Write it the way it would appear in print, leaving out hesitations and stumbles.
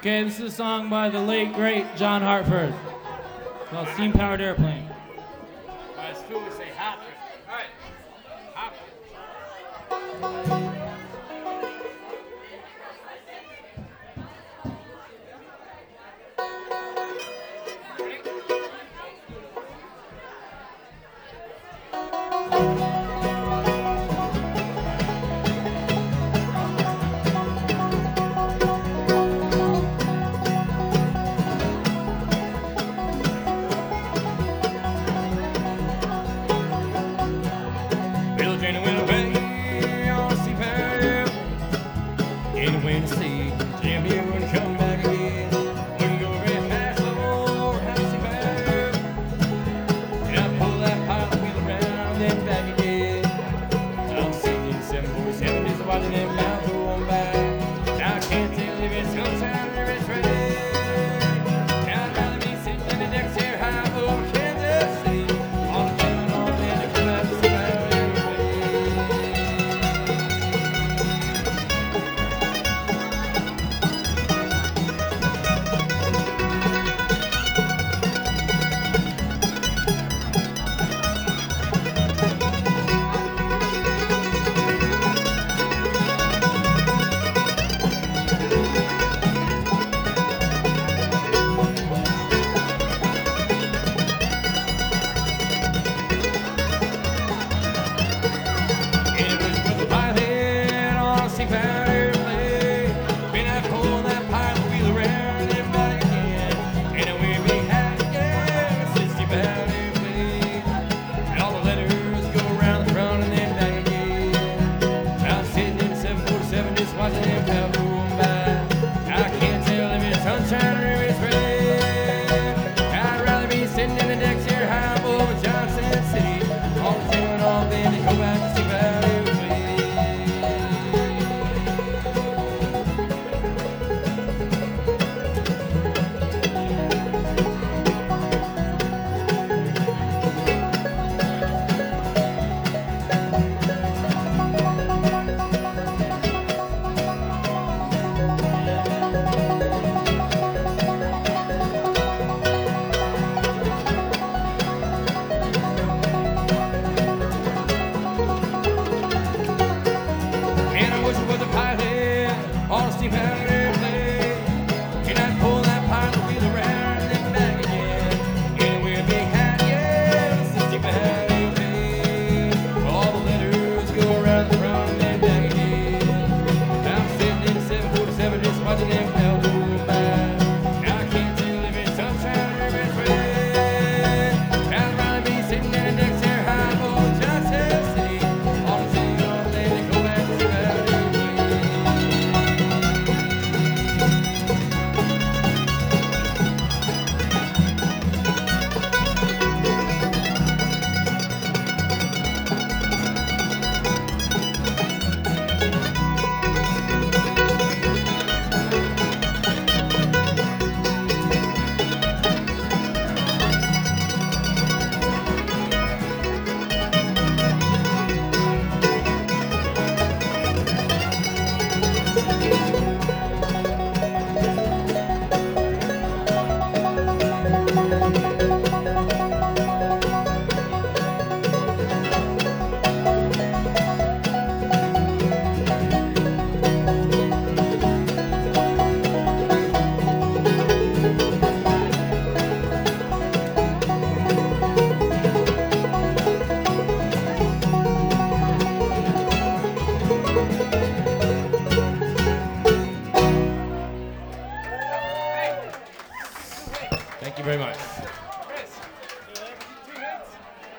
Okay, this is a song by the late, great John Hartford. It's called Steam Powered Airplane. As Phil would say, Hartford. All right. Bill Jane went away on a steam powered and went to see Jim, you wouldn't come back again. Wouldn't go very fast, Lord, how steam powered. And I pulled that pilot wheel around and back again. I'm sitting in 747, just watching them now go on by. Now I can't tell if it's sunshine or if it's rain. I'd rather be sitting in the next air high over Kansas City. All the time on then to come out to see my Thank you very much.